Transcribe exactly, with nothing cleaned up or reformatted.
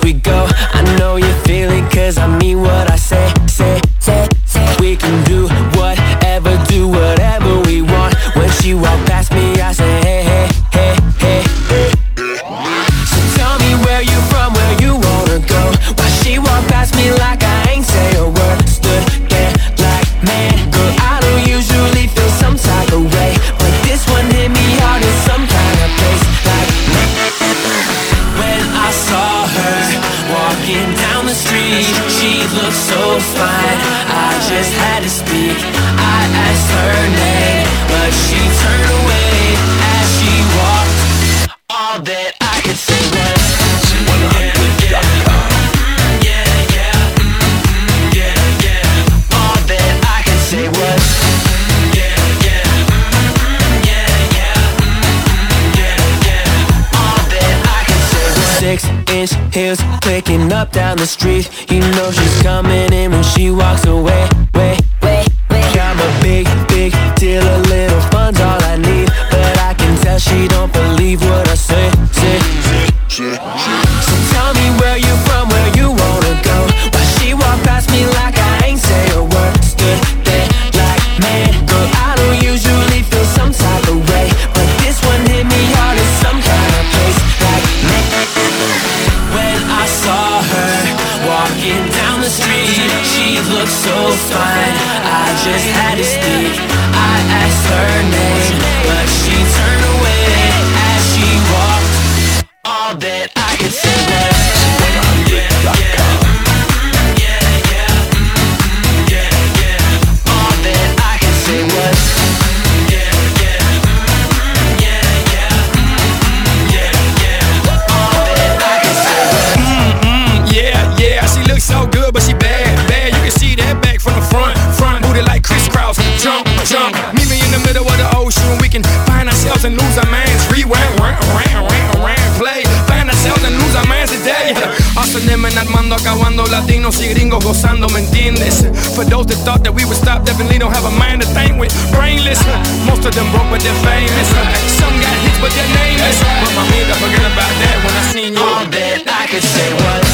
we go. I know you feel it, cause I mean what I say. Say, say, say. We can do whatever, do whatever we want. When she walk past me, I say hey, hey, hey, hey, hey. So tell me where you from, where you wanna go. Why she walk past me like I ain't say a word. Stood there like, man, girl, I don't usually feel some type of way, but this one hit me hard in some kind of place. Like, when I saw her walking down the street, she looked so fine, I just had to speak. I asked her name, but she turned away as she walked. All that I could say was one hundred dot com. Yeah, yeah, mm, yeah, yeah. All that I could say was yeah, yeah, mm, yeah, yeah, mm, yeah, yeah. All that I could say was six-inch heels clicking up down the street. You know she's coming in when she walks away. Wait, wait, wait. I'm a big, big deal. A little fun's all I need, but I can tell she don't believe what I say. Say, say, so tell me where you from, where you wanna go. Why she walk past me like I ain't say a word. Stood there like, man, girl, I don't usually feel some type of way, but this one hit me hard in some kind of place. Like, man, when I saw her walking down the street, she looked so fine, I just had to speak. I asked her name, but she turned away as she walked. All that I could say was one hundred dot com. Yeah, yeah, mm, yeah, yeah. All that I could say was yeah, yeah, mm, yeah, yeah, mm, yeah, yeah. All that I could say was Mm-mm, yeah, yeah. She looks so good, but she bad, bad. You can see that back from the front, front booty like crisscross. Jump, jump. Meet me in the middle of the ocean. We can find ourselves and lose our minds. Rewind, round, round, round, round, play. Find ourselves and lose our minds today. Hustling and Armando, acabando, latinos y gringos gozando, ¿me entiendes? For those that thought that we would stop, definitely don't have a mind to think with. Brainless, most of them broke but they're famous. Some got hits but they're nameless. But my man, I forget about that when I seen you. all that I could say was